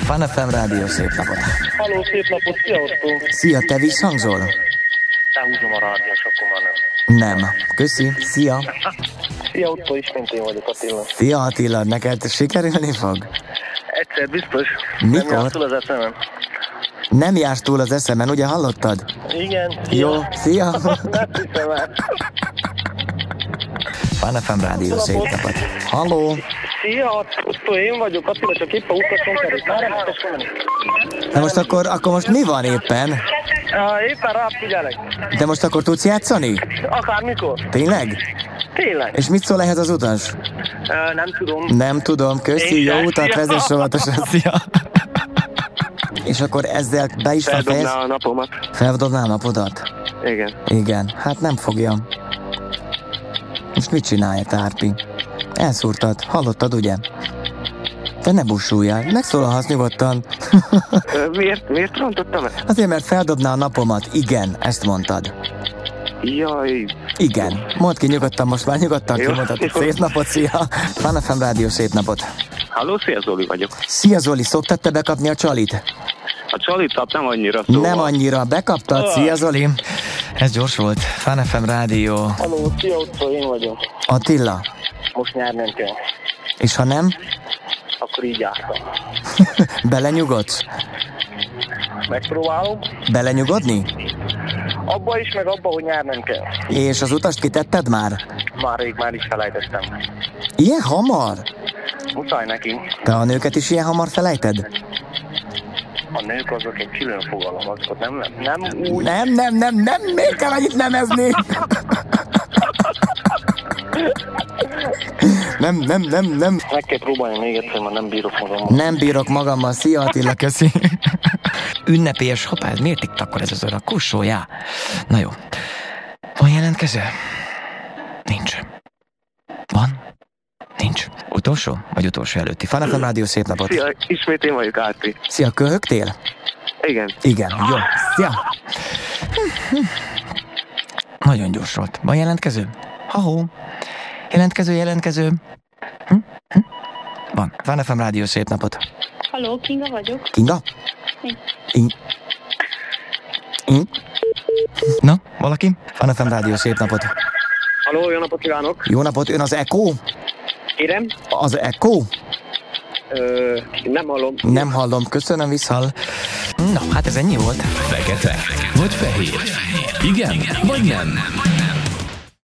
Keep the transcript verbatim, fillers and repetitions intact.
Fun ef em rádió, szép napot. Halló, szép napot, szia Otto. Szia, te visszhangzol? Elhúzom a rádiós, akkor már nem. Nem. Köszi, szia. Szia Otto, ismét én vagyok, Attila. Szia Attila, neked sikerülni fog? Egyszer biztos. Mikor? Nem jársz túl az eszemen. Nem jársz túl az eszemen, ugye hallottad? Igen. Jó, szia. Nem hiszem el. Fun ef em rádió, szép napot. Halló. Szia Otto, én vagyok, Attila, csak éppen utason került. Már nem tudsz menni. Na most akkor, akkor most mi van éppen? Uh, éppen rá figyelek. De most akkor tudsz játszani? Akármikor. Tényleg? Tényleg. És mit szól ehhez az utas? Uh, nem tudom. Nem tudom, köszi, jó utat, vezess óvatosan, szia. És akkor ezzel be is van fejez? Feldobná a napomat. Feldobná a napodat? Igen. Igen, hát nem fogja. Most mit csinálja, Tárpi? Elszúrtad, hallottad, ugye? Te ne bussuljál, megszólalhatsz nyugodtan. miért, miért rontottam el? Azért, mert feldobná a napomat. Igen, ezt mondtad. Jaj. Igen. Mondd ki nyugodtan, most már nyugodtan Jó. kimondhatod. Szép napot, szia! Fun ef em rádió, szép napot! Halló, szia Zoli vagyok. Szia Zoli, szoktad te bekapni a csalit? A csalit nem annyira szóval. Nem annyira, bekaptad, szia Zoli! Ez gyors volt. Fun ef em rádió. Halló, szia Otto, én vagyok. Attila. Most nyár nem kell. És ha nem? Akkor így jártam. Belenyugodsz? Megpróbálom. Belenyugodni? Abba is, meg abba, hogy nyár nem kell. És az utast kitetted már? Már rég már is felejtettem. Ilyen hamar? Muszáj neki. Te a nőket is ilyen hamar felejted? A nők azok egy külön fogalom, azokat nem, nem, nem úgy. Nem, nem, nem, nem, még kell annyit nemezni. Nem, nem, nem, nem. Meg kell próbálni még egyszer, mert nem bírok magammal. Nem bírok magammal, szia Attila, köszi. Ünnepélyes, hoppá, ez miért itt akkor ez az öreg kussójá? Na jó. Van jelentkező? Nincs. Van? Nincs. Utolsó? Vagy utolsó előtti? Fun ef em rádió, szép napot. Szia, ismét én vagyok, Árpi. Szia, köhögtél? Igen. Igen, jó. Szia. Nagyon gyors volt. Van jelentkező? Ha-hó. Jelentkező, jelentkező. Hm? Hm? Van. Fun ef em rádió, szép napot. Halló, Kinga vagyok. Kinga? Igen. In... In... Na, valaki? Fun ef em rádió, szép napot. Halló, jó napot kívánok. Jó napot, ön az Echo? Kérem? Az Echo? Ö, nem hallom. Nem hallom, köszönöm, visszhall. Na, hát ez ennyi volt. Fekete vagy fehér? Igen vagy nem?